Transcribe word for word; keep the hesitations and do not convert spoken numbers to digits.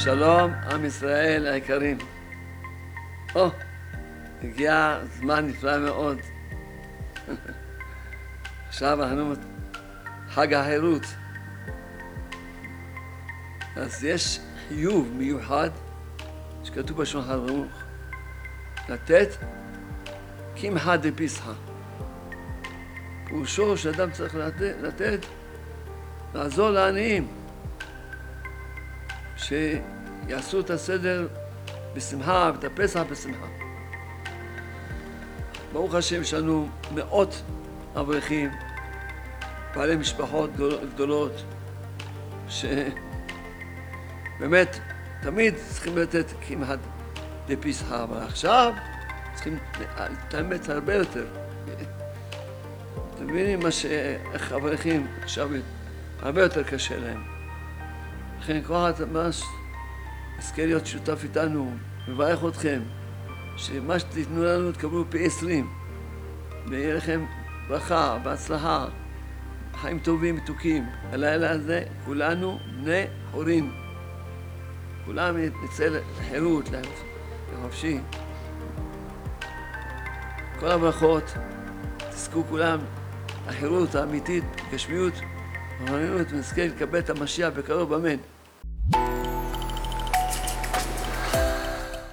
שלום, עם ישראל היקרים. או, הגיע זמן נפלא מאוד. עכשיו אנחנו חג החירות. אז יש חיוב מיוחד שכתוב בשולחן ערוך, לתת קמחא דפסחא. פירושו שאדם צריך לתת, לתת, לעזור לעניים, שיעשו את הסדר בשמחה ואת הפסח בשמחה. ברוך השם, יש לנו מאות אברכים, בעלי משפחות גדולות, שבאמת תמיד צריכים לתת קמחא דפסחא, אבל עכשיו צריכים להתאמץ הרבה יותר. אתם מבינים מה שאיך אברכים עכשיו הרבה יותר קשה להם. לכן כל אחד ממש יזכה להיות שותף איתנו, מברך אתכם, שמה שתיתנו לנו תקבלו פי עשרים, ויהיה לכם ברכה והצלחה, חיים טובים מתוקים. הלילה הזה כולנו בני חורין, כולם נצא לחירות, לחופשי. כל הברכות, תזכו כולם החירות האמיתית, גשמיות, רוחניות, ונזכה לקבל את המשיח בקרוב, אמן.